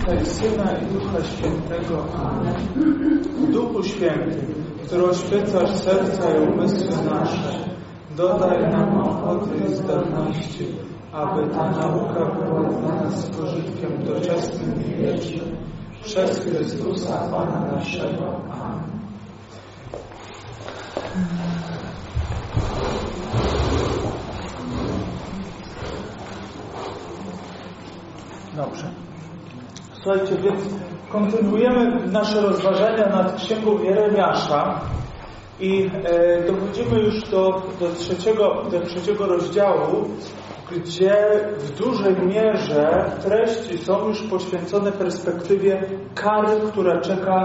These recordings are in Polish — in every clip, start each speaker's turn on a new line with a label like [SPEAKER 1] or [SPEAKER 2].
[SPEAKER 1] Ojca i Syna i Ducha Świętego. Amen. Duchu Święty, który oświecasz serca i umysły nasze, dodaj nam ochoty i zdolności, aby ta nauka była dla nas pożytkiem doczesnym i wiecznym. Przez Chrystusa Pana naszego. Amen. Dobrze. Słuchajcie, więc kontynuujemy nasze rozważania nad Księgą Jeremiasza i dochodzimy już do trzeciego rozdziału, gdzie w dużej mierze treści są już poświęcone perspektywie kary, która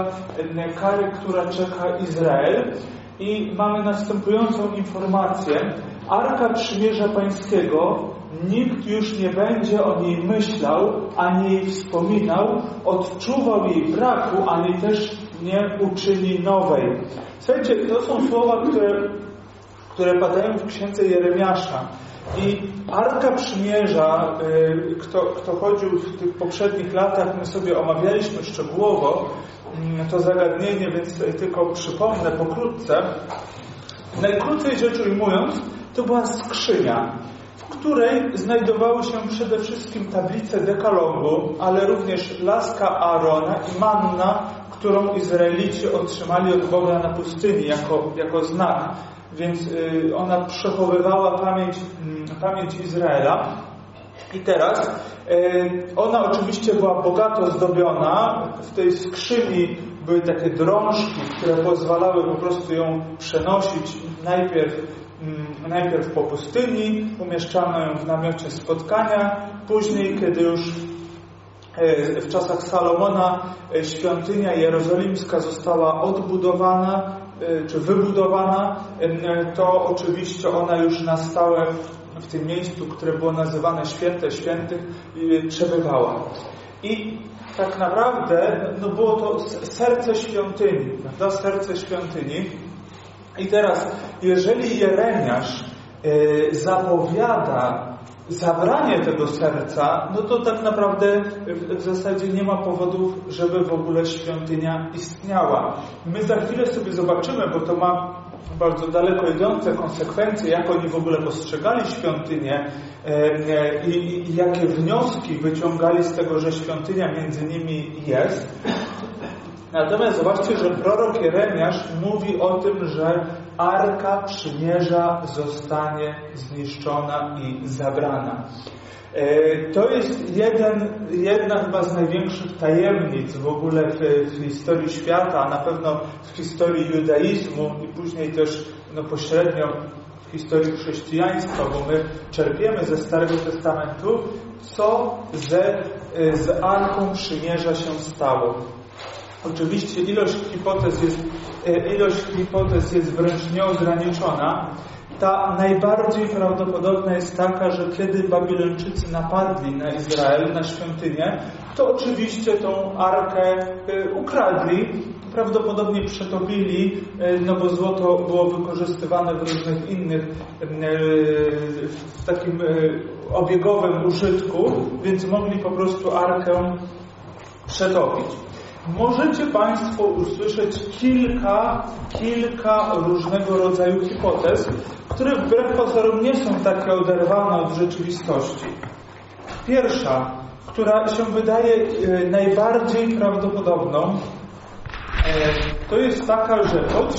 [SPEAKER 1] czeka Izrael. I mamy następującą informację. Arka Przymierza Pańskiego, nikt już nie będzie o niej myślał, ani jej wspominał, odczuwał jej braku, ani też nie uczyni nowej. Słuchajcie, to są słowa, które padają w Księdze Jeremiasza. I Arka Przymierza, kto chodził w tych poprzednich latach, my sobie omawialiśmy szczegółowo to zagadnienie, więc tylko przypomnę pokrótce. Najkrócej rzecz ujmując, to była skrzynia, w której znajdowały się przede wszystkim tablice dekalogu, ale również laska Aarona i manna, którą Izraelici otrzymali od Boga na pustyni jako znak. Więc ona przechowywała pamięć Izraela. I teraz ona oczywiście była bogato zdobiona. W tej skrzyni były takie drążki, które pozwalały po prostu ją przenosić najpierw po pustyni. Umieszczano ją w namiocie spotkania. Później, kiedy już w czasach Salomona świątynia jerozolimska została odbudowana czy wybudowana, to oczywiście ona już na stałe w tym miejscu, które było nazywane Święte Świętych, przebywała. I tak naprawdę było to serce świątyni, prawda? Serce świątyni. I teraz, jeżeli Jeremiasz zapowiada zabranie tego serca, to tak naprawdę w zasadzie nie ma powodów, żeby w ogóle świątynia istniała. My za chwilę sobie zobaczymy, bo to ma bardzo daleko idące konsekwencje, jak oni w ogóle postrzegali świątynię i jakie wnioski wyciągali z tego, że świątynia między nimi jest. Natomiast zobaczcie, że prorok Jeremiasz mówi o tym, że Arka Przymierza zostanie zniszczona i zabrana. To jest jedna chyba z największych tajemnic w ogóle w historii świata, a na pewno w historii judaizmu i później też pośrednio w historii chrześcijaństwa, bo my czerpiemy ze Starego Testamentu, co z Arką Przymierza się stało. Oczywiście ilość hipotez jest wręcz nieograniczona. Ta najbardziej prawdopodobna jest taka, że kiedy Babilończycy napadli na Izrael, na świątynię, to oczywiście tą arkę ukradli, prawdopodobnie przetopili, bo złoto było wykorzystywane w różnych innych, w takim obiegowym użytku, więc mogli po prostu arkę przetopić. Możecie Państwo usłyszeć kilka różnego rodzaju hipotez, które wbrew pozorom nie są takie oderwane od rzeczywistości. Pierwsza, która się wydaje najbardziej prawdopodobną, to jest taka, że pod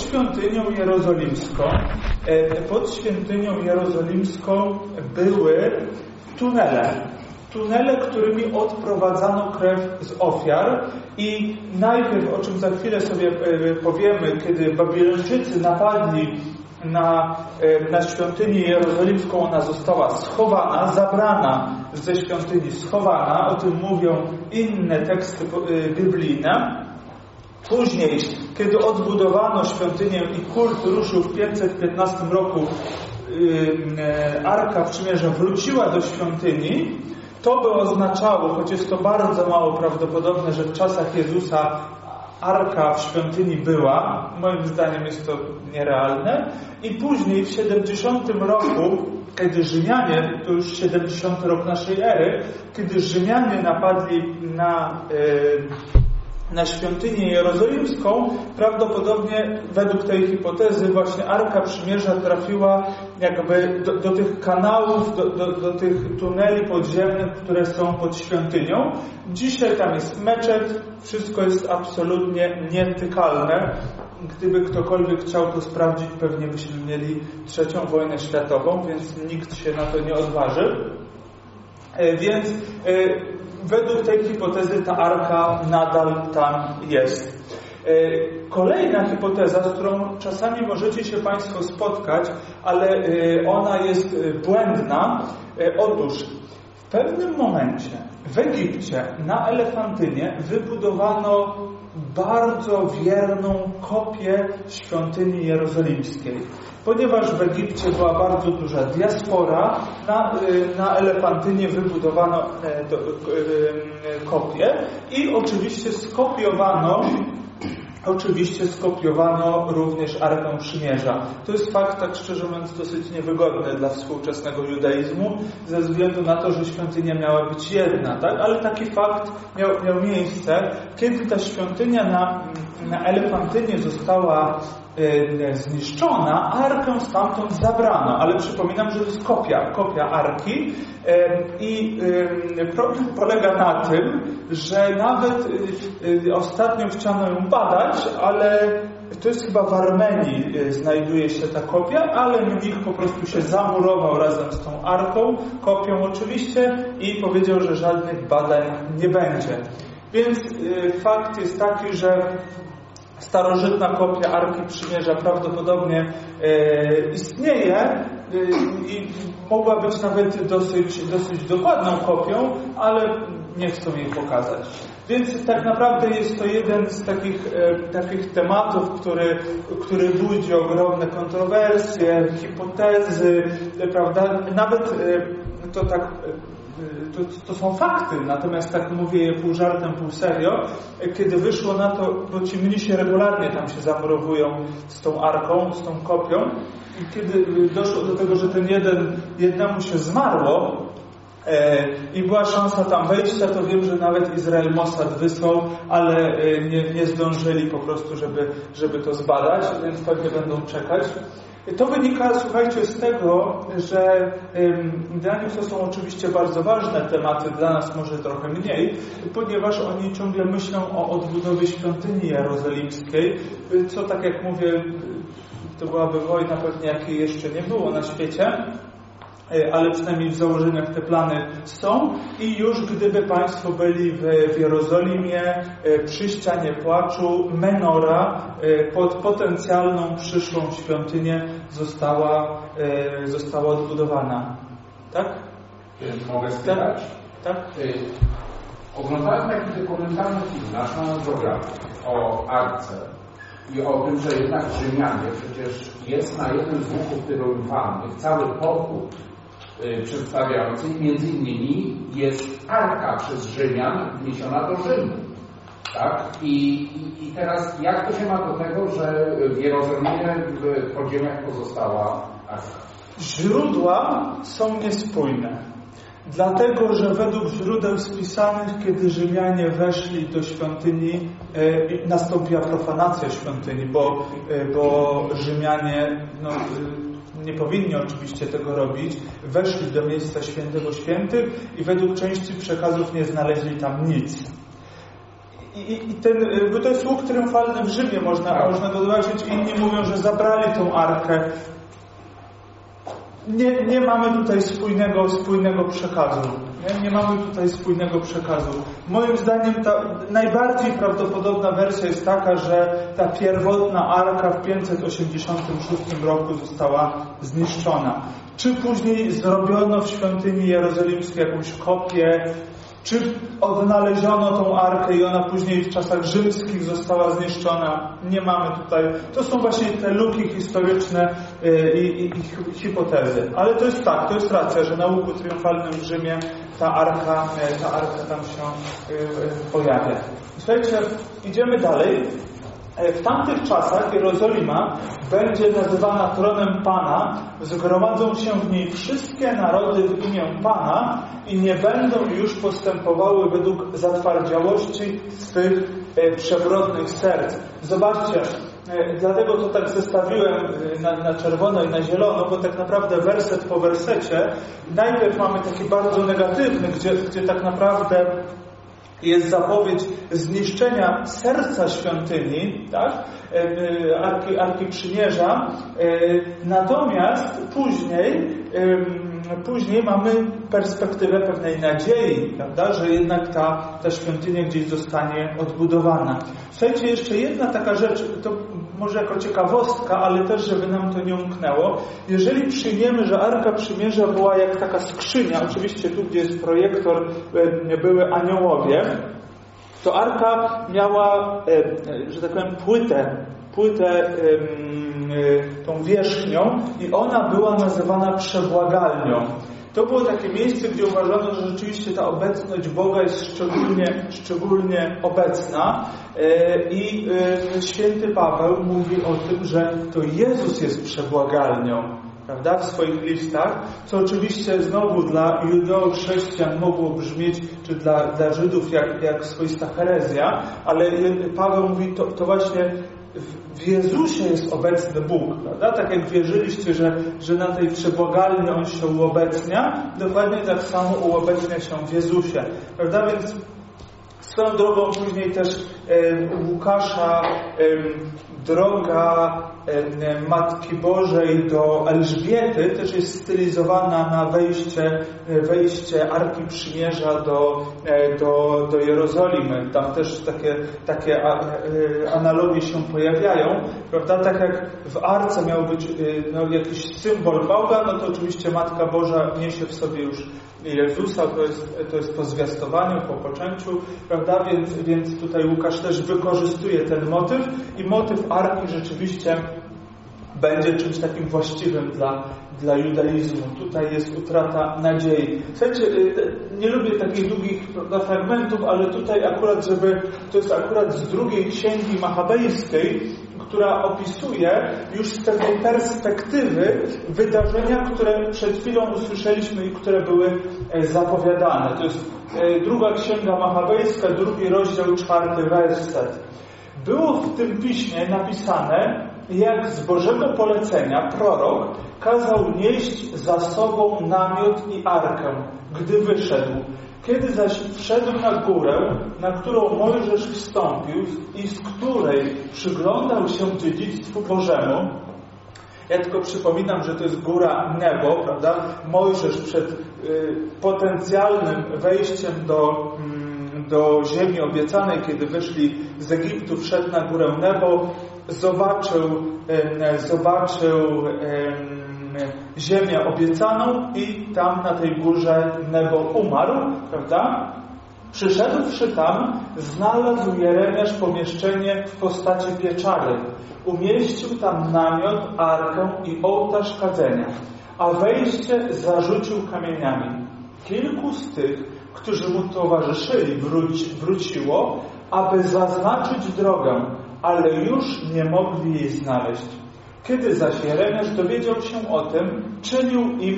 [SPEAKER 1] świątynią jerozolimską były tunele, którymi odprowadzano krew z ofiar i najpierw, o czym za chwilę sobie powiemy, kiedy Babilończycy napadli na świątynię jerozolimską, ona została schowana, zabrana ze świątyni, schowana, o tym mówią inne teksty biblijne. Później, kiedy odbudowano świątynię i kult ruszył w 515 roku, Arka Przymierza wróciła do świątyni. To by oznaczało, choć jest to bardzo mało prawdopodobne, że w czasach Jezusa arka w świątyni była. Moim zdaniem jest to nierealne. I później w 70 roku, kiedy Rzymianie, to już 70 rok naszej ery, kiedy Rzymianie napadli na świątynię jerozolimską, prawdopodobnie według tej hipotezy właśnie Arka Przymierza trafiła jakby do tych kanałów, do tych tuneli podziemnych, które są pod świątynią. Dzisiaj tam jest meczet, wszystko jest absolutnie nietykalne. Gdyby ktokolwiek chciał to sprawdzić, pewnie byśmy mieli III wojnę światową, więc nikt się na to nie odważy. Więc według tej hipotezy ta arka nadal tam jest. Kolejna hipoteza, z którą czasami możecie się Państwo spotkać, ale ona jest błędna. Otóż w pewnym momencie w Egipcie na Elefantynie wybudowano bardzo wierną kopię świątyni jerozolimskiej. Ponieważ w Egipcie była bardzo duża diaspora, na Elefantynie wybudowano kopię i oczywiście skopiowano również Arkę Przymierza. To jest fakt, tak szczerze mówiąc, dosyć niewygodny dla współczesnego judaizmu, ze względu na to, że świątynia miała być jedna, tak? Ale taki fakt miał miejsce. Kiedy ta świątynia na Elefantynie została zniszczona, arkę stamtąd zabrano, ale przypominam, że to jest kopia arki i problem polega na tym, że nawet ostatnio chciano ją badać, ale to jest chyba w Armenii znajduje się ta kopia, ale mnich po prostu się zamurował razem z tą arką, kopią oczywiście, i powiedział, że żadnych badań nie będzie. Więc fakt jest taki, że starożytna kopia Arki Przymierza prawdopodobnie istnieje i mogła być nawet dosyć dokładną kopią, ale nie chcą jej pokazać. Więc tak naprawdę jest to jeden z takich tematów, który budzi ogromne kontrowersje, hipotezy, prawda? Nawet to tak... To są fakty, natomiast tak mówię je pół żartem, pół serio. Kiedy wyszło na to, bo ci mnisi regularnie tam się zamurowują z tą arką, z tą kopią, i kiedy doszło do tego, że jednemu się zmarło i była szansa tam wejścia, to wiem, że nawet Izrael Mossad wysłał, ale nie zdążyli po prostu, żeby to zbadać, więc pewnie będą czekać. To wynika, słuchajcie, z tego, że dla nich to są oczywiście bardzo ważne tematy, dla nas może trochę mniej, ponieważ oni ciągle myślą o odbudowie świątyni jerozolimskiej, co, tak jak mówię, to byłaby wojna pewnie, jakiej jeszcze nie było na świecie, ale przynajmniej w założeniach te plany są i już gdyby Państwo byli w Jerozolimie, przy ścianie płaczu, menora pod potencjalną przyszłą świątynię została odbudowana. Tak?
[SPEAKER 2] Mogę spytać?
[SPEAKER 1] Tak?
[SPEAKER 2] Oglądałem taki dokumentalny film nasz program o Arce i o tym, że jednak Rzymianie, przecież jest na jednym z łuków triumfalnych cały pochód przedstawiający, między innymi jest arka przez Rzymian wniesiona do Rzymu. Tak? I teraz jak to się ma do tego, że w Jerozolimie w podziemiach pozostała arka?
[SPEAKER 1] Źródła są niespójne. Dlatego, że według źródeł spisanych, kiedy Rzymianie weszli do świątyni, nastąpiła profanacja świątyni, bo Rzymianie nie powinni oczywiście tego robić, weszli do miejsca świętego świętych i według części przekazów nie znaleźli tam nic. Bo to jest łuk triumfalny w Rzymie, można dozobaczyć. Inni mówią, że zabrali tą arkę. Nie mamy tutaj spójnego przekazu. Nie mamy tutaj spójnego przekazu. Moim zdaniem ta najbardziej prawdopodobna wersja jest taka, że ta pierwotna arka w 586 roku została zniszczona. Czy później zrobiono w świątyni jerozolimskiej jakąś kopię? Czy odnaleziono tą arkę i ona później w czasach rzymskich została zniszczona? Nie mamy tutaj. To są właśnie te luki historyczne i hipotezy. Ale to jest tak, to jest racja, że na łuku triumfalnym w Rzymie ta arka tam się pojawia. Słuchajcie, idziemy dalej. W tamtych czasach Jerozolima będzie nazywana tronem Pana, zgromadzą się w niej wszystkie narody w imię Pana i nie będą już postępowały według zatwardziałości swych przewrotnych serc. Zobaczcie, dlatego to tak zestawiłem na czerwono i na zielono, bo tak naprawdę werset po wersecie najpierw mamy taki bardzo negatywny, gdzie tak naprawdę jest zapowiedź zniszczenia serca świątyni, tak? Arki Przymierza, natomiast później mamy perspektywę pewnej nadziei, prawda? Że jednak ta świątynia gdzieś zostanie odbudowana. Słuchajcie, jeszcze jedna taka rzecz, to może jako ciekawostka, ale też, żeby nam to nie umknęło. Jeżeli przyjmiemy, że Arka Przymierza była jak taka skrzynia, oczywiście tu, gdzie jest projektor, były aniołowie, to Arka miała, że tak powiem, płytę tą wierzchnią i ona była nazywana przebłagalnią. To było takie miejsce, gdzie uważano, że rzeczywiście ta obecność Boga jest szczególnie obecna i święty Paweł mówi o tym, że to Jezus jest przebłagalnią, prawda, w swoich listach, co oczywiście znowu dla judeo-chrześcijan mogło brzmieć, czy dla Żydów jak swoista herezja, ale Paweł mówi, to właśnie w Jezusie jest obecny Bóg, prawda? Tak jak wierzyliście, że na tej przebłagalni On się uobecnia, dokładnie tak samo uobecnia się w Jezusie, prawda? Więc swoją drogą później też Łukasza droga Matki Bożej do Elżbiety też jest stylizowana na wejście Arki Przymierza do Jerozolimy. Tam też takie analogie się pojawiają, prawda? Tak jak w Arce miał być jakiś symbol Boga, no to oczywiście Matka Boża niesie w sobie już Jezusa, to jest po zwiastowaniu, po poczęciu, prawda? Więc tutaj Łukasz też wykorzystuje ten motyw i motyw Arki rzeczywiście będzie czymś takim właściwym dla judaizmu. Tutaj jest utrata nadziei. Słuchajcie, nie lubię takich długich fragmentów, ale tutaj akurat, to jest akurat z drugiej księgi machabejskiej, która opisuje już z pewnej perspektywy wydarzenia, które przed chwilą usłyszeliśmy i które były zapowiadane. To jest druga księga machabejska, 2 rozdział, 4 werset. Było w tym piśmie napisane, jak z Bożego polecenia prorok kazał nieść za sobą namiot i arkę, gdy wyszedł. Kiedy zaś wszedł na górę, na którą Mojżesz wstąpił i z której przyglądał się dziedzictwu Bożemu, ja tylko przypominam, że to jest góra Nebo, prawda? Mojżesz przed potencjalnym wejściem do ziemi obiecanej, kiedy wyszli z Egiptu, wszedł na górę Nebo, zobaczył ziemię obiecaną i tam na tej górze Nebo umarł, prawda? Przyszedłszy tam, znalazł Jeremiasz pomieszczenie w postaci pieczary. Umieścił tam namiot, arkę i ołtarz kadzenia, a wejście zarzucił kamieniami. Kilku z tych, którzy mu towarzyszyli, wróciło, aby zaznaczyć drogę, ale już nie mogli jej znaleźć. Kiedy zaś Jeremiasz dowiedział się o tym, czynił im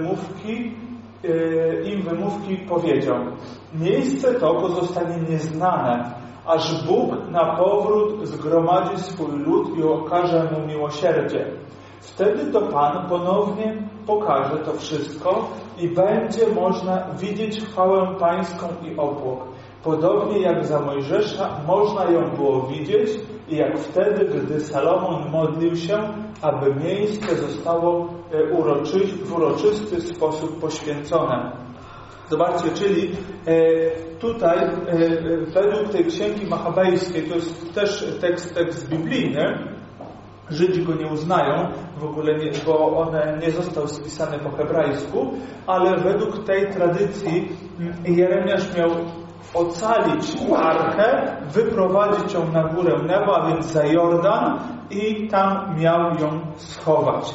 [SPEAKER 1] wymówki powiedział: miejsce to pozostanie nieznane, aż Bóg na powrót zgromadzi swój lud i okaże mu miłosierdzie. Wtedy to Pan ponownie pokaże to wszystko i będzie można widzieć chwałę Pańską i obłok. Podobnie jak za Mojżesza można ją było widzieć i jak wtedy, gdy Salomon modlił się, aby miejsce zostało w uroczysty sposób poświęcone. Zobaczcie, czyli tutaj według tej księgi machabejskiej, to jest też tekst biblijny, Żydzi go nie uznają, w ogóle nie, bo on nie został spisany po hebrajsku, ale według tej tradycji Jeremiasz miał ocalić arkę, wyprowadzić ją na górę Nebo, a więc za Jordan, i tam miał ją schować.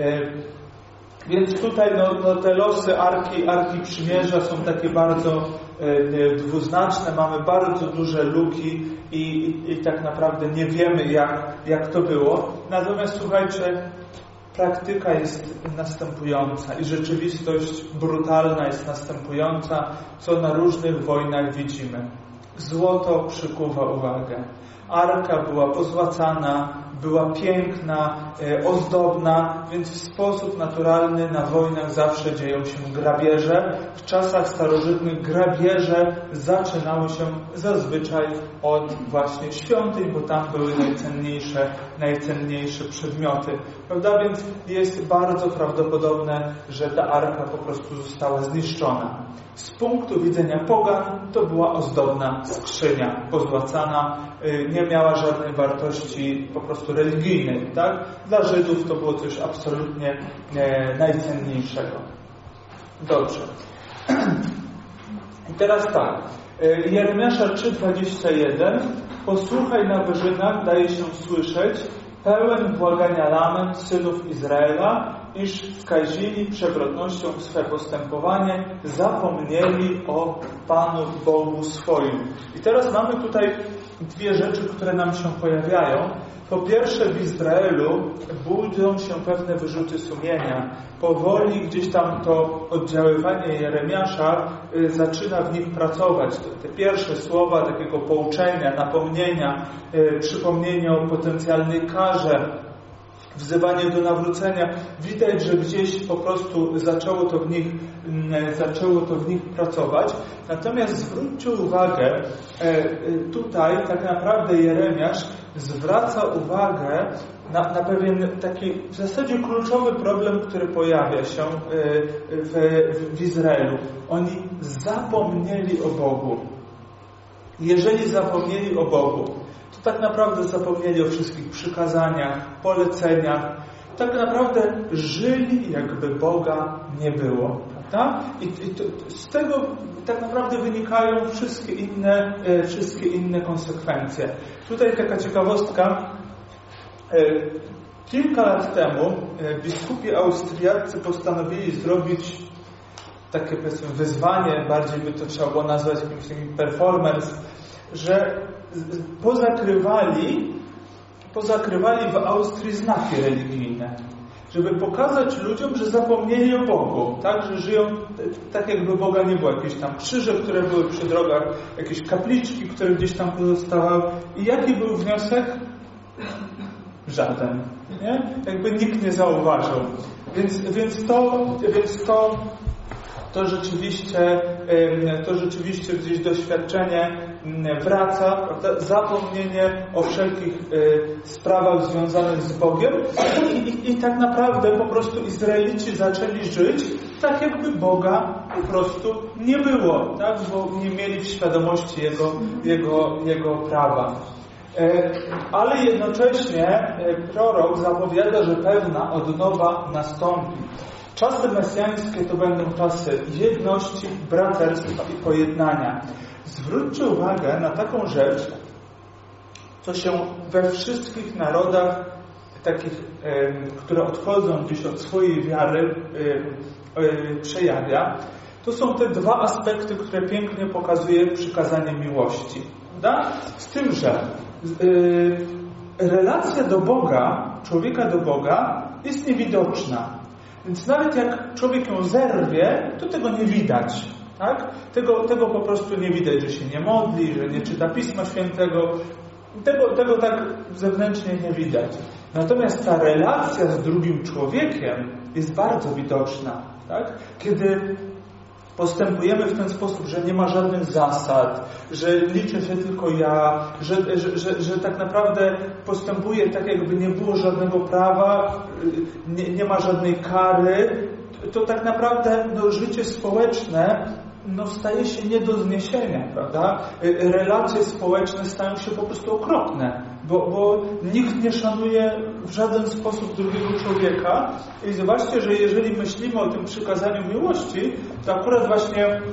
[SPEAKER 1] Więc tutaj te losy Arki Przymierza są takie bardzo dwuznaczne, mamy bardzo duże luki i tak naprawdę nie wiemy, jak to było. Natomiast słuchajcie, praktyka jest następująca i rzeczywistość brutalna jest następująca, co na różnych wojnach widzimy. Złoto przykuwa uwagę. Arka była pozłacana, była piękna, ozdobna, więc w sposób naturalny na wojnach zawsze dzieją się grabieże. W czasach starożytnych grabieże zaczynały się zazwyczaj od właśnie świątyń, bo tam były najcenniejsze przedmioty. Prawda? Więc jest bardzo prawdopodobne, że ta arka po prostu została zniszczona. Z punktu widzenia pogan to była ozdobna skrzynia, pozłacana, nie miała żadnej wartości po prostu religijnej. Tak? Dla Żydów to było coś absolutnie najcenniejszego. Dobrze. I teraz tak. Jeremiasza 3:21. Posłuchaj na wyżynach, daje się słyszeć, pełen błagania lament synów Izraela, iż skazili przewrotnością swe postępowanie, zapomnieli o Panu Bogu swoim. I teraz mamy tutaj dwie rzeczy, które nam się pojawiają. Po pierwsze, w Izraelu budzą się pewne wyrzuty sumienia. Powoli gdzieś tam to oddziaływanie Jeremiasza zaczyna w nich pracować. Te pierwsze słowa takiego pouczenia, napomnienia, przypomnienia o potencjalnej karze, wzywanie do nawrócenia. Widać, że gdzieś po prostu zaczęło to w nich pracować. Natomiast zwróćcie uwagę, tutaj tak naprawdę Jeremiasz zwraca uwagę na pewien taki w zasadzie kluczowy problem, który pojawia się w Izraelu. Oni zapomnieli o Bogu. Jeżeli zapomnieli o Bogu, to tak naprawdę zapomnieli o wszystkich przykazaniach, poleceniach. Tak naprawdę żyli, jakby Boga nie było. Prawda? I z tego tak naprawdę wynikają wszystkie inne konsekwencje. Tutaj taka ciekawostka. Kilka lat temu biskupi austriaccy postanowili zrobić takie, powiedzmy, wyzwanie, bardziej by to trzeba było nazwać jakimś takim performance, że pozakrywali w Austrii znaki religijne, żeby pokazać ludziom, że zapomnieli o Bogu, tak? Że żyją tak, jakby Boga nie było. Jakieś tam krzyże, które były przy drogach, jakieś kapliczki, które gdzieś tam pozostawały. I jaki był wniosek? Żaden. Nie? Jakby nikt nie zauważył. Więc to rzeczywiście gdzieś doświadczenie wraca, prawda? Zapomnienie o wszelkich sprawach związanych z Bogiem i tak naprawdę po prostu Izraelici zaczęli żyć tak, jakby Boga po prostu nie było, tak? Bo nie mieli w świadomości Jego prawa. Ale jednocześnie prorok zapowiada, że pewna odnowa nastąpi. Czasy mesjańskie to będą czasy jedności, braterstwa i pojednania. Zwróćcie uwagę na taką rzecz, co się we wszystkich narodach takich, które odchodzą gdzieś od swojej wiary, przejawia. To są te dwa aspekty, które pięknie pokazuje przykazanie miłości. Prawda? Z tym, że relacja do Boga, człowieka do Boga jest niewidoczna. Więc nawet jak człowiek ją zerwie, to tego nie widać. Tak? Tego po prostu nie widać, że się nie modli, że nie czyta Pisma Świętego. Tego tak zewnętrznie nie widać. Natomiast ta relacja z drugim człowiekiem jest bardzo widoczna. Tak? Kiedy postępujemy w ten sposób, że nie ma żadnych zasad, że liczę się tylko ja, że tak naprawdę postępuję tak, jakby nie było żadnego prawa, nie ma żadnej kary, to tak naprawdę życie społeczne staje się nie do zniesienia, prawda? Relacje społeczne stają się po prostu okropne, bo nikt nie szanuje w żaden sposób drugiego człowieka. I zobaczcie, że jeżeli myślimy o tym przykazaniu miłości, to akurat właśnie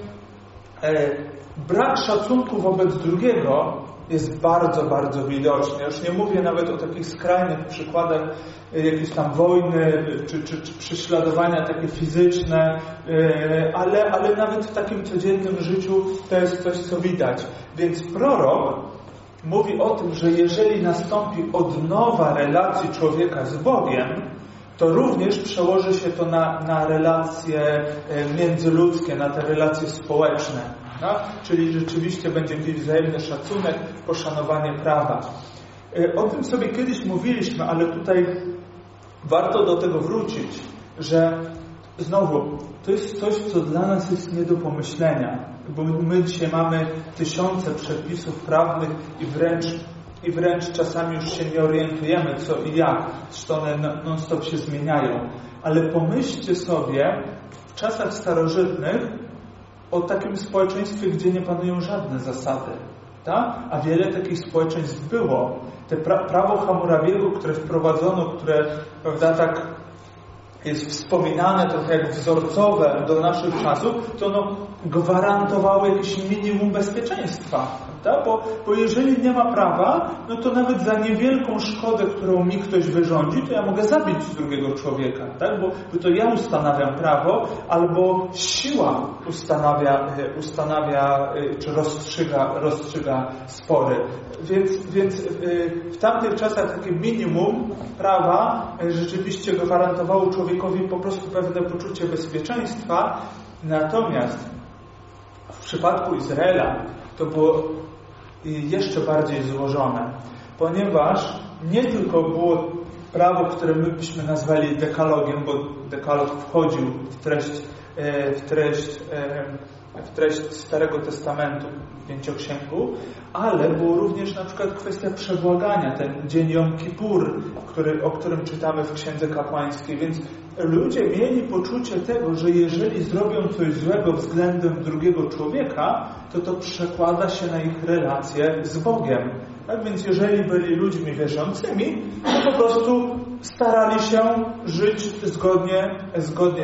[SPEAKER 1] brak szacunku wobec drugiego jest bardzo, bardzo widoczny. Już nie mówię nawet o takich skrajnych przykładach jakiejś tam wojny, czy prześladowania takie fizyczne, ale nawet w takim codziennym życiu to jest coś, co widać. Więc prorok mówi o tym, że jeżeli nastąpi odnowa relacji człowieka z Bogiem, to również przełoży się to na relacje międzyludzkie, na te relacje społeczne. No? Czyli rzeczywiście będzie jakiś wzajemny szacunek, poszanowanie prawa. O tym sobie kiedyś mówiliśmy, ale tutaj warto do tego wrócić, że znowu to jest coś, co dla nas jest nie do pomyślenia, bo my dzisiaj mamy tysiące przepisów prawnych i wręcz czasami już się nie orientujemy co i jak, zresztą one non-stop się zmieniają. Ale pomyślcie sobie w czasach starożytnych o takim społeczeństwie, gdzie nie panują żadne zasady. Tak? A wiele takich społeczeństw było. Te prawo Hammurabiego, które wprowadzono, które, prawda, tak jest wspominane trochę jak wzorcowe do naszych czasów, to ono gwarantowało jakieś minimum bezpieczeństwa. Bo jeżeli nie ma prawa, no to nawet za niewielką szkodę, którą mi ktoś wyrządzi, to ja mogę zabić drugiego człowieka. Tak? Bo to ja ustanawiam prawo, albo siła ustanawia czy rozstrzyga spory. Więc w tamtych czasach takie minimum prawa rzeczywiście gwarantowało człowiekowi po prostu pewne poczucie bezpieczeństwa. Natomiast w przypadku Izraela to było jeszcze bardziej złożone, ponieważ nie tylko było prawo, które my byśmy nazwali dekalogiem, bo dekalog wchodził w treść Starego Testamentu, w Pięcioksięgu, ale było również na przykład kwestia przebłagania, ten dzień Jom Kippur, o którym czytamy w Księdze Kapłańskiej, więc ludzie mieli poczucie tego, że jeżeli zrobią coś złego względem drugiego człowieka, to przekłada się na ich relacje z Bogiem. Tak więc jeżeli byli ludźmi wierzącymi, to po prostu starali się żyć zgodnie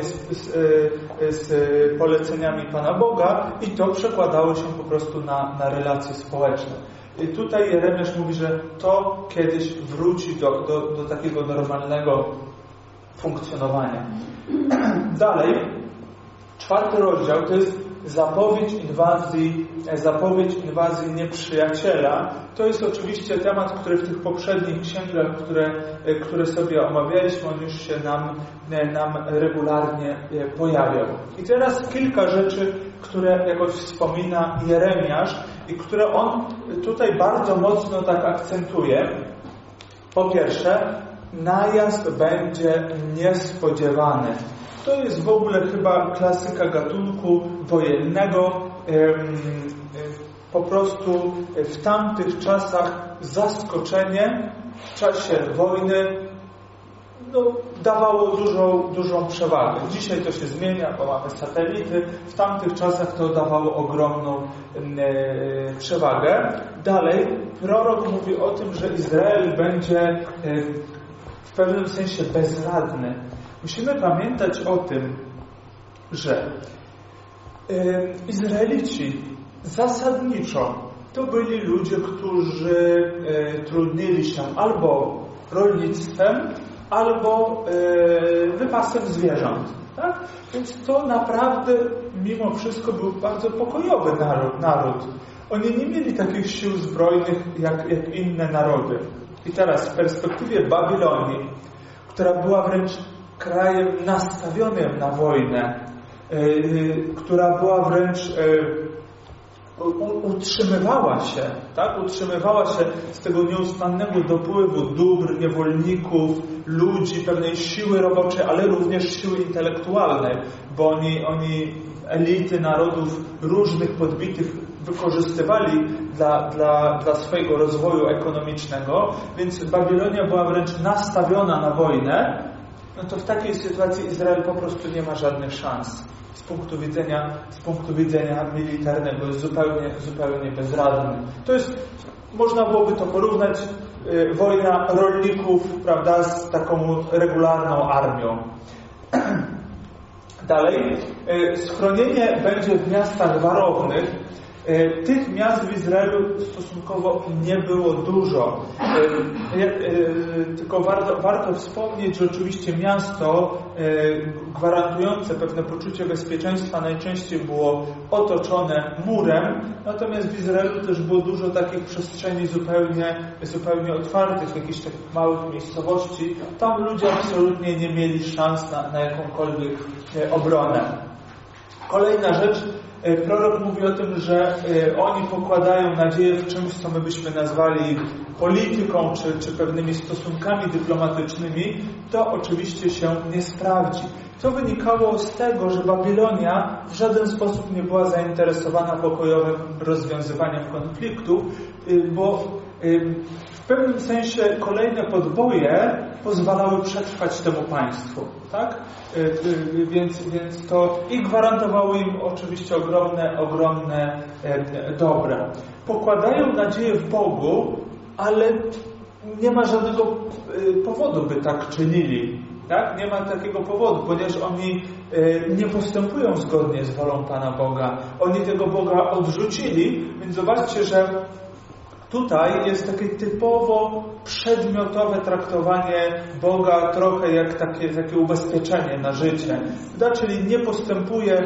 [SPEAKER 1] z poleceniami Pana Boga i to przekładało się po prostu na relacje społeczne. I tutaj Jeremiasz mówi, że to kiedyś wróci do takiego normalnego funkcjonowania. Dalej, 4 rozdział to jest zapowiedź inwazji nieprzyjaciela. To jest oczywiście temat, który w tych poprzednich księgach, które sobie omawialiśmy, on już się nam regularnie pojawiał. I teraz kilka rzeczy, które jakoś wspomina Jeremiasz i które on tutaj bardzo mocno tak akcentuje. Po pierwsze, najazd będzie niespodziewany. To jest w ogóle chyba klasyka gatunku wojennego. Po prostu w tamtych czasach zaskoczenie w czasie wojny dawało dużą przewagę. Dzisiaj to się zmienia, bo mamy satelity. W tamtych czasach to dawało ogromną przewagę. Dalej, prorok mówi o tym, że Izrael będzie w pewnym sensie bezradny. Musimy pamiętać o tym, że Izraelici zasadniczo to byli ludzie, którzy trudnili się albo rolnictwem, albo wypasem zwierząt. Tak? Więc to naprawdę mimo wszystko był bardzo pokojowy naród. Oni nie mieli takich sił zbrojnych jak inne narody. I teraz w perspektywie Babilonii, która była wręcz krajem nastawionym na wojnę, która była wręcz utrzymywała się z tego nieustannego dopływu dóbr, niewolników, ludzi, pewnej siły roboczej, ale również siły intelektualnej, bo oni elity narodów różnych podbitych wykorzystywali dla swojego rozwoju ekonomicznego, więc Babilonia była wręcz nastawiona na wojnę no to w takiej sytuacji Izrael po prostu nie ma żadnych szans. Z punktu widzenia militarnego jest zupełnie bezradny. To jest, można byłoby to porównać, wojna rolników, prawda, z taką regularną armią. Dalej, schronienie będzie w miastach warownych. Tych miast w Izraelu stosunkowo nie było dużo. Tylko warto wspomnieć, że oczywiście miasto gwarantujące pewne poczucie bezpieczeństwa najczęściej było otoczone murem, natomiast w Izraelu też było dużo takich przestrzeni zupełnie otwartych, jakichś takich małych miejscowości. Tam ludzie absolutnie nie mieli szans na jakąkolwiek obronę. Kolejna rzecz, prorok mówi o tym, że oni pokładają nadzieję w czymś, co my byśmy nazwali polityką, czy pewnymi stosunkami dyplomatycznymi. To oczywiście się nie sprawdzi. To wynikało z tego, że Babilonia w żaden sposób nie była zainteresowana pokojowym rozwiązywaniem konfliktu, bo w pewnym sensie kolejne podboje pozwalały przetrwać temu państwu, tak? Więc to i gwarantowało im oczywiście ogromne dobra. Pokładają nadzieję w Bogu, ale nie ma żadnego powodu, by tak czynili. Tak? Nie ma takiego powodu, ponieważ oni nie postępują zgodnie z wolą Pana Boga. Oni tego Boga odrzucili, więc zobaczcie, że tutaj jest takie typowo przedmiotowe traktowanie Boga, trochę jak takie ubezpieczenie na życie. Czyli nie postępuje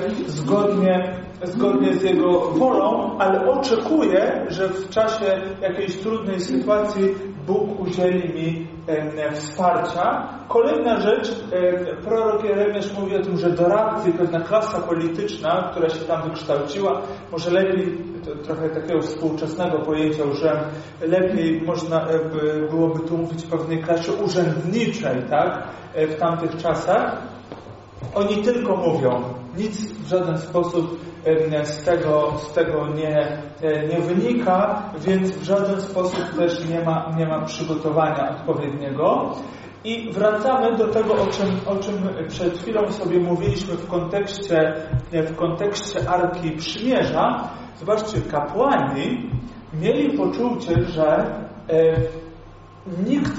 [SPEAKER 1] zgodnie z Jego wolą, ale oczekuje, że w czasie jakiejś trudnej sytuacji Bóg udzieli mi wsparcia. Kolejna rzecz, prorok Jeremiasz mówi o tym, że doradcy, pewna klasa polityczna, która się tam wykształciła, może lepiej, to trochę takiego współczesnego pojęcia użyłem, lepiej można byłoby tu mówić o pewnej klasie urzędniczej, tak, w tamtych czasach. Oni tylko mówią, nic w żaden sposób z tego nie wynika, więc w żaden sposób też nie ma przygotowania odpowiedniego. I wracamy do tego, o czym przed chwilą sobie mówiliśmy w kontekście Arki Przymierza. Zobaczcie, kapłani mieli poczucie, że nikt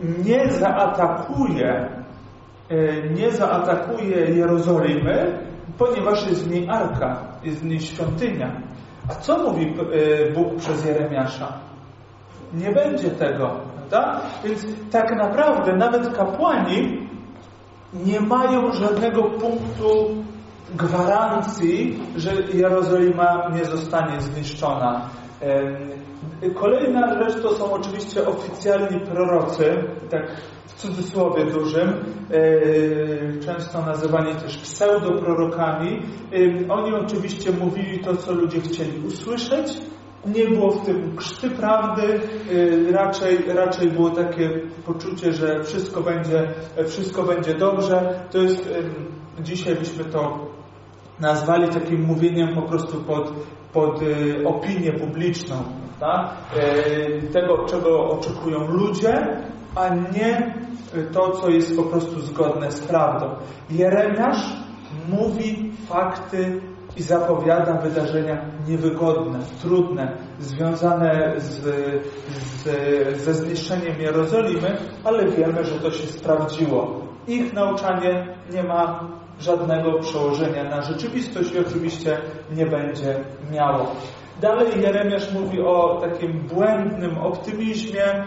[SPEAKER 1] nie zaatakuje Jerozolimy, ponieważ jest w niej arka, jest w niej świątynia. A co mówi Bóg przez Jeremiasza? Nie będzie tego, prawda? Więc tak naprawdę nawet kapłani nie mają żadnego punktu gwarancji, że Jerozolima nie zostanie zniszczona. Kolejna rzecz to są oczywiście oficjalni prorocy, tak w cudzysłowie dużym, często nazywani też pseudoprorokami. Oni oczywiście mówili to, co ludzie chcieli usłyszeć. Nie było w tym krzty prawdy, raczej było takie poczucie, że wszystko będzie dobrze. To jest, dzisiaj byśmy to nazwali takim mówieniem po prostu pod opinię publiczną, tak? Tego, czego oczekują ludzie, a nie to, co jest po prostu zgodne z prawdą. Jeremiasz mówi fakty i zapowiada wydarzenia niewygodne, trudne, związane ze zniszczeniem Jerozolimy, ale wiemy, że to się sprawdziło. Ich nauczanie nie ma żadnego przełożenia na rzeczywistość i oczywiście nie będzie miało. Dalej Jeremiasz mówi o takim błędnym optymizmie,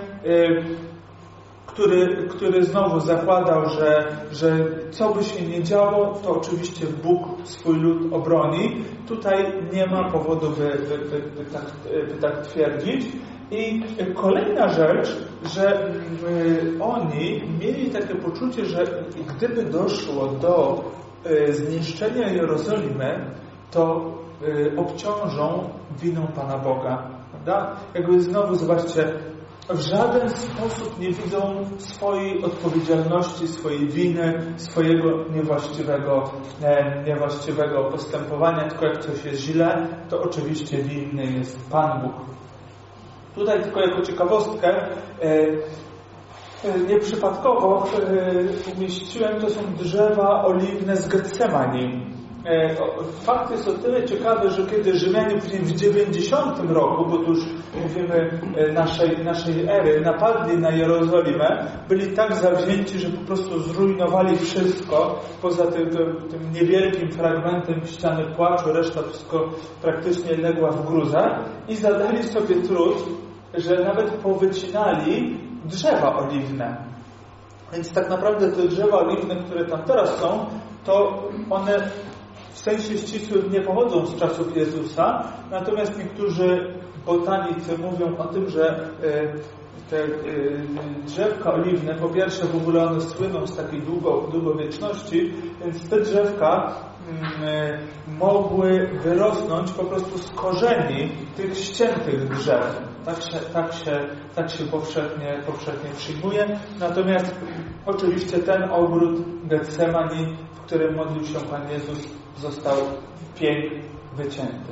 [SPEAKER 1] który znowu zakładał, że co by się nie działo, to oczywiście Bóg swój lud obroni. Tutaj nie ma powodu, by tak twierdzić. I kolejna rzecz, że oni mieli takie poczucie, że gdyby doszło do zniszczenia Jerozolimy, to obciążą winą Pana Boga. Prawda? Jakby znowu zobaczcie, w żaden sposób nie widzą swojej odpowiedzialności, swojej winy, swojego niewłaściwego postępowania, tylko jak coś jest źle, to oczywiście winny jest Pan Bóg. Tutaj tylko jako ciekawostkę, Nieprzypadkowo umieściłem, to są drzewa oliwne z Getsemani. Fakt jest o tyle ciekawy, że kiedy Rzymianie później w 90 roku, bo tu już mówimy naszej ery, napadli na Jerozolimę, byli tak zawzięci, że po prostu zrujnowali wszystko, poza tym niewielkim fragmentem ściany płaczu, reszta wszystko praktycznie legła w gruzach i zadali sobie trud, że nawet powycinali drzewa oliwne. Więc tak naprawdę te drzewa oliwne, które tam teraz są, to one w sensie ścisłym nie pochodzą z czasów Jezusa, natomiast niektórzy botanicy mówią o tym, że te drzewka oliwne, po pierwsze w ogóle one słyną z takiej długowieczności, więc te drzewka mogły wyrosnąć po prostu z korzeni tych ściętych drzew. Tak się powszechnie przyjmuje. Natomiast oczywiście ten ogród Getsemani, w którym modlił się Pan Jezus, został pień wycięty.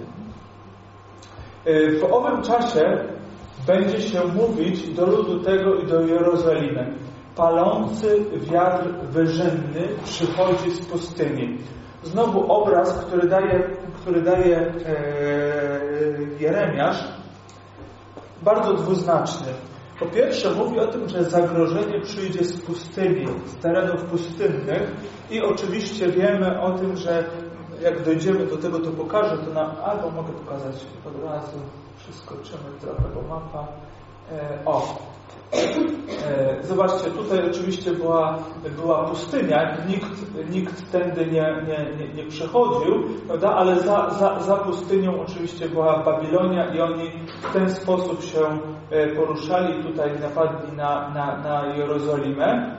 [SPEAKER 1] W owym czasie będzie się mówić do ludu tego i do Jerozolimy: palący wiatr wyżynny przychodzi z pustyni. Znowu obraz, który daje Jeremiasz, bardzo dwuznaczny. Po pierwsze mówi o tym, że zagrożenie przyjdzie z pustyni, z terenów pustynnych i oczywiście wiemy o tym, że jak dojdziemy do tego, to pokażę to nam, albo mogę pokazać od razu, przeskoczymy trochę, bo mapa. Zobaczcie, tutaj oczywiście była pustynia, nikt tędy nie przechodził, prawda? Ale za pustynią oczywiście była Babilonia i oni w ten sposób się poruszali, tutaj napadli na Jerozolimę.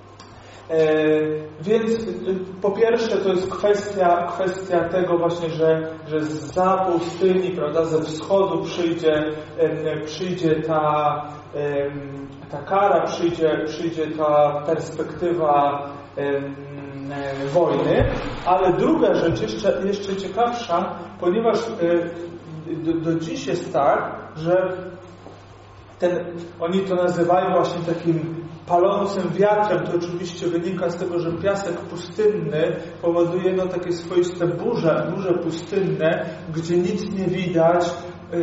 [SPEAKER 1] Więc po pierwsze to jest kwestia tego właśnie, że zza pustyni, prawda, ze wschodu przyjdzie ta kara, przyjdzie ta perspektywa wojny, ale druga rzecz jeszcze ciekawsza, ponieważ do dziś jest tak, że oni to nazywają właśnie takim palącym wiatrem. To oczywiście wynika z tego, że piasek pustynny powoduje takie swoiste burze pustynne, gdzie nic nie widać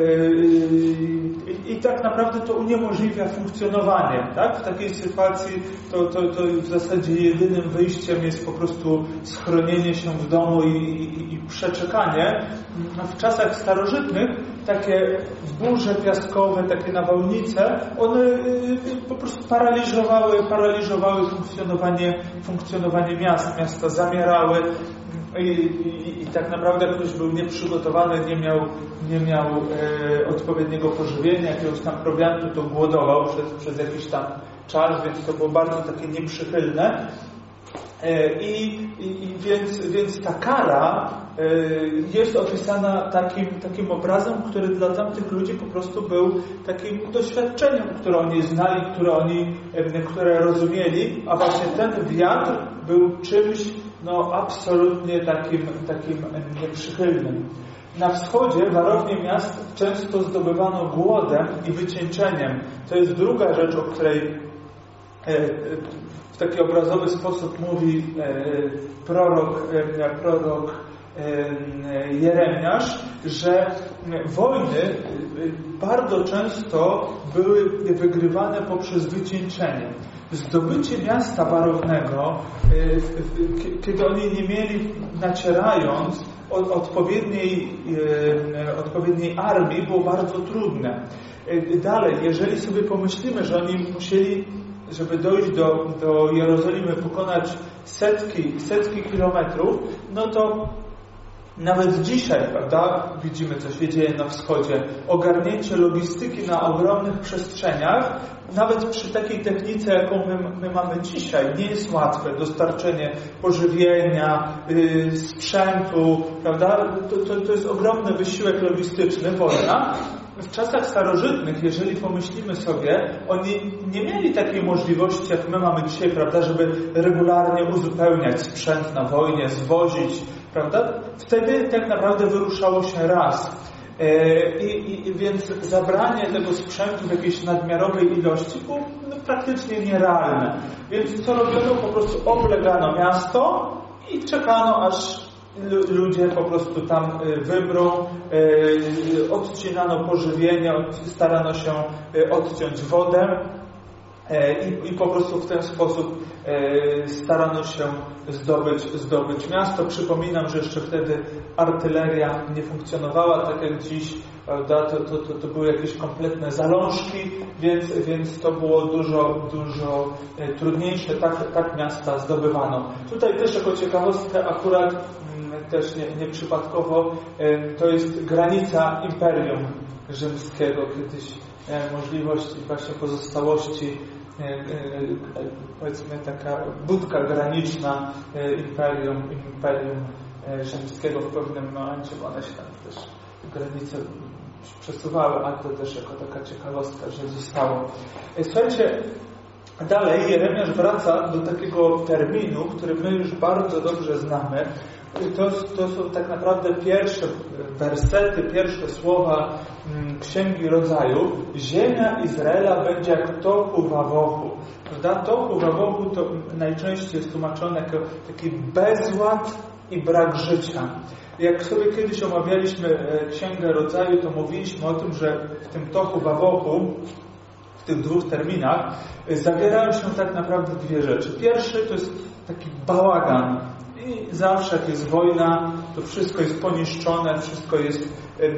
[SPEAKER 1] i tak naprawdę to uniemożliwia funkcjonowanie. Tak? W takiej sytuacji to w zasadzie jedynym wyjściem jest po prostu schronienie się w domu i przeczekanie. W czasach starożytnych takie burze piaskowe, takie nawałnice, one po prostu paraliżowały funkcjonowanie miast. Miasta zamierały i tak naprawdę ktoś był nieprzygotowany, nie miał odpowiedniego pożywienia, jakiegoś tam prowiantu, to głodował przez jakiś tam czas, więc to było bardzo takie nieprzychylne. Więc ta kara jest opisana takim obrazem, który dla tamtych ludzi po prostu był takim doświadczeniem, które oni znali, które rozumieli, a właśnie ten wiatr był czymś absolutnie takim nieprzychylnym. Na wschodzie warownie miast często zdobywano głodem i wycieńczeniem. To jest druga rzecz, o której w taki obrazowy sposób mówi prorok Jeremiasz, że wojny bardzo często były wygrywane poprzez wycieńczenie. Zdobycie miasta warownego, kiedy oni nie mieli, nacierając, odpowiedniej armii, było bardzo trudne. Dalej, jeżeli sobie pomyślimy, że oni musieli, żeby dojść do Jerozolimy, pokonać setki kilometrów, no to nawet dzisiaj, prawda, widzimy, co się dzieje na wschodzie. Ogarnięcie logistyki na ogromnych przestrzeniach, nawet przy takiej technice, jaką my mamy dzisiaj, nie jest łatwe. Dostarczenie pożywienia, sprzętu, prawda, to jest ogromny wysiłek logistyczny, wojna. W czasach starożytnych, jeżeli pomyślimy sobie, oni nie mieli takiej możliwości, jak my mamy dzisiaj, prawda, żeby regularnie uzupełniać sprzęt na wojnie, zwozić, prawda? Wtedy tak naprawdę wyruszało się raz. Więc zabranie tego sprzętu w jakiejś nadmiarowej ilości było praktycznie nierealne. Więc co robiono? Po prostu oblegano miasto i czekano, aż ludzie po prostu tam wybrą, odcinano pożywienie, starano się odciąć wodę i po prostu w ten sposób starano się zdobyć miasto. Przypominam, że jeszcze wtedy artyleria nie funkcjonowała tak jak dziś, prawda? To były jakieś kompletne zalążki, więc to było dużo trudniejsze. Tak miasta zdobywano. Tutaj też jako ciekawostkę akurat też nieprzypadkowo to jest granica Imperium Rzymskiego. Kiedyś miałem możliwość właśnie pozostałości, powiedzmy taka budka graniczna Imperium Rzymskiego w pewnym momencie, bo one się tam też granice przesuwały, a to też jako taka ciekawostka, że zostało. Słuchajcie, dalej Jeremiasz wraca do takiego terminu, który my już bardzo dobrze znamy. To są tak naprawdę pierwsze wersety, pierwsze słowa Księgi Rodzaju. Ziemia Izraela będzie jak tohu wawohu. Tohu wawohu to najczęściej jest tłumaczone jako taki bezład i brak życia. Jak sobie kiedyś omawialiśmy Księgę Rodzaju, to mówiliśmy o tym, że w tym tohu wawohu, w tych dwóch terminach, zawierają się tak naprawdę dwie rzeczy. Pierwszy to jest taki bałagan. I zawsze jak jest wojna, to wszystko jest poniszczone, wszystko jest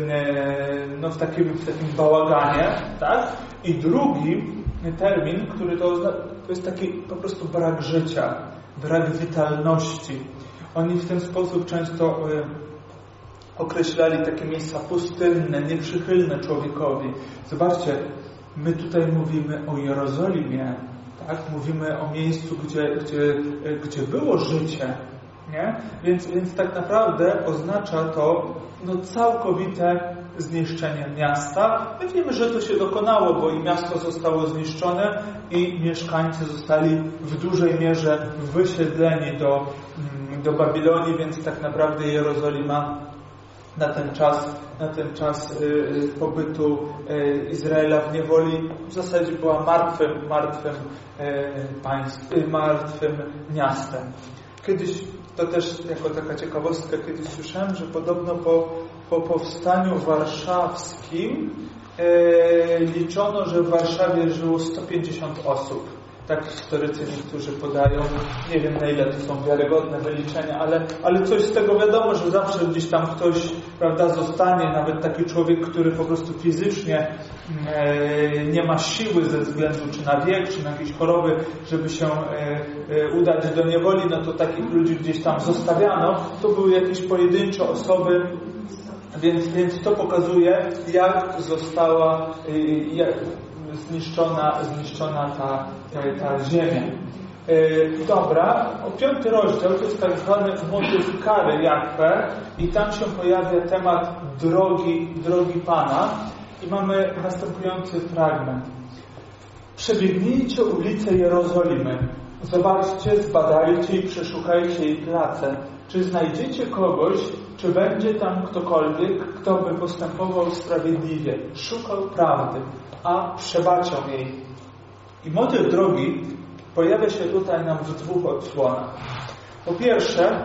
[SPEAKER 1] w takim bałaganie, tak? I drugi termin, który to jest taki po prostu brak życia, brak witalności. Oni w ten sposób często określali takie miejsca pustynne, nieprzychylne człowiekowi. Zobaczcie, my tutaj mówimy o Jerozolimie, tak? Mówimy o miejscu, gdzie było życie. Nie? Więc tak naprawdę oznacza to całkowite zniszczenie miasta. My wiemy, że to się dokonało, bo i miasto zostało zniszczone i mieszkańcy zostali w dużej mierze wysiedleni do Babilonii, więc tak naprawdę Jerozolima na ten czas pobytu Izraela w niewoli w zasadzie była martwym miastem. Kiedyś, to też jako taka ciekawostka, kiedyś słyszałem, że podobno po powstaniu warszawskim liczono, że w Warszawie żyło 150 osób. Tak historycy niektórzy podają. Nie wiem, na ile to są wiarygodne wyliczenia, ale coś z tego wiadomo, że zawsze gdzieś tam ktoś, prawda, zostanie, nawet taki człowiek, który po prostu fizycznie nie ma siły ze względu czy na wiek, czy na jakieś choroby, żeby się udać do niewoli, no to takich ludzi gdzieś tam zostawiano. To były jakieś pojedyncze osoby, więc to pokazuje, jak została zniszczona ta ziemia. Dobra, 5 rozdział to jest tak zwany motyw kary Jahwe i tam się pojawia temat drogi Pana i mamy następujący fragment. Przebiegnijcie ulice Jerozolimy, zobaczcie, zbadajcie i przeszukajcie jej place. Czy znajdziecie kogoś, czy będzie tam ktokolwiek, kto by postępował sprawiedliwie, szukał prawdy, a przebaczał jej. I motyw drogi pojawia się tutaj nam w dwóch odsłonach. Po pierwsze,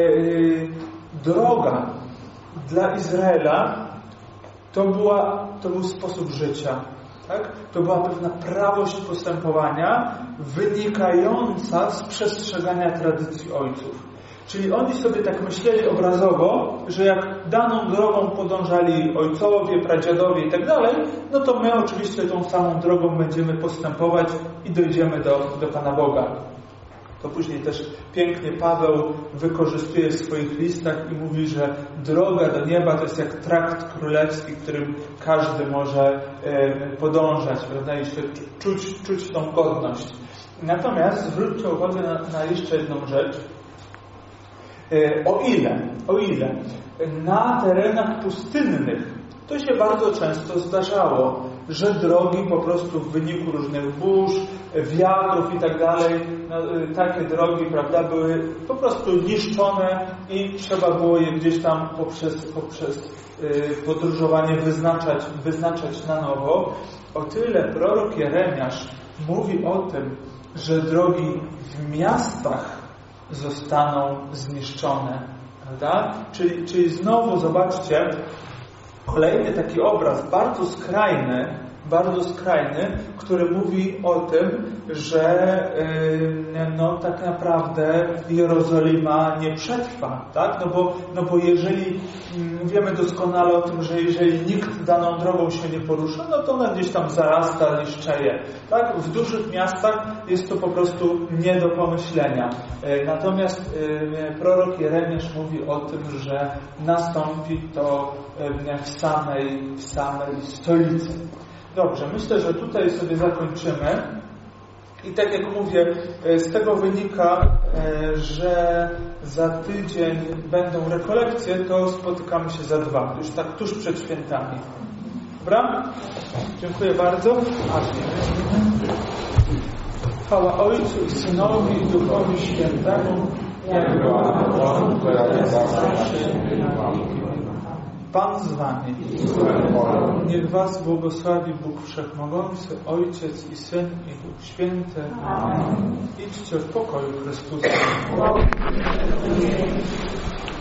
[SPEAKER 1] droga dla Izraela to był sposób życia. Tak? To była pewna prawość postępowania wynikająca z przestrzegania tradycji ojców. Czyli oni sobie tak myśleli obrazowo, że jak daną drogą podążali ojcowie, pradziadowie i tak dalej, no to my oczywiście tą samą drogą będziemy postępować i dojdziemy do Pana Boga. To później też pięknie Paweł wykorzystuje w swoich listach i mówi, że droga do nieba to jest jak trakt królewski, którym każdy może podążać, prawda, i się czuć tą godność. Natomiast zwróćcie uwagę na jeszcze jedną rzecz. O ile na terenach pustynnych to się bardzo często zdarzało, że drogi po prostu w wyniku różnych burz, wiatrów i tak dalej, takie drogi, prawda, były po prostu niszczone i trzeba było je gdzieś tam poprzez podróżowanie wyznaczać na nowo. O tyle prorok Jeremiasz mówi o tym, że drogi w miastach zostaną zniszczone, prawda? Czyli znowu zobaczcie, kolejny taki obraz bardzo skrajny, który mówi o tym, że tak naprawdę Jerozolima nie przetrwa, tak? No bo jeżeli wiemy doskonale o tym, że jeżeli nikt daną drogą się nie porusza, no to ona gdzieś tam zarasta, niszczeje, tak? W dużych miastach jest to po prostu nie do pomyślenia. Natomiast prorok Jeremiasz mówi o tym, że nastąpi to w samej stolicy. Dobrze, myślę, że tutaj sobie zakończymy. I tak jak mówię, z tego wynika, że za tydzień będą rekolekcje, to spotykamy się za 2, już tak tuż przed świętami. Dobra? Dziękuję bardzo. Chwała Ojcu i Synowi i Duchowi Świętemu, jak była na początku, teraz Pan z wami. Niech was błogosławi Bóg Wszechmogący, Ojciec i Syn i Duch Święty. Idźcie w pokoju Chrystusa.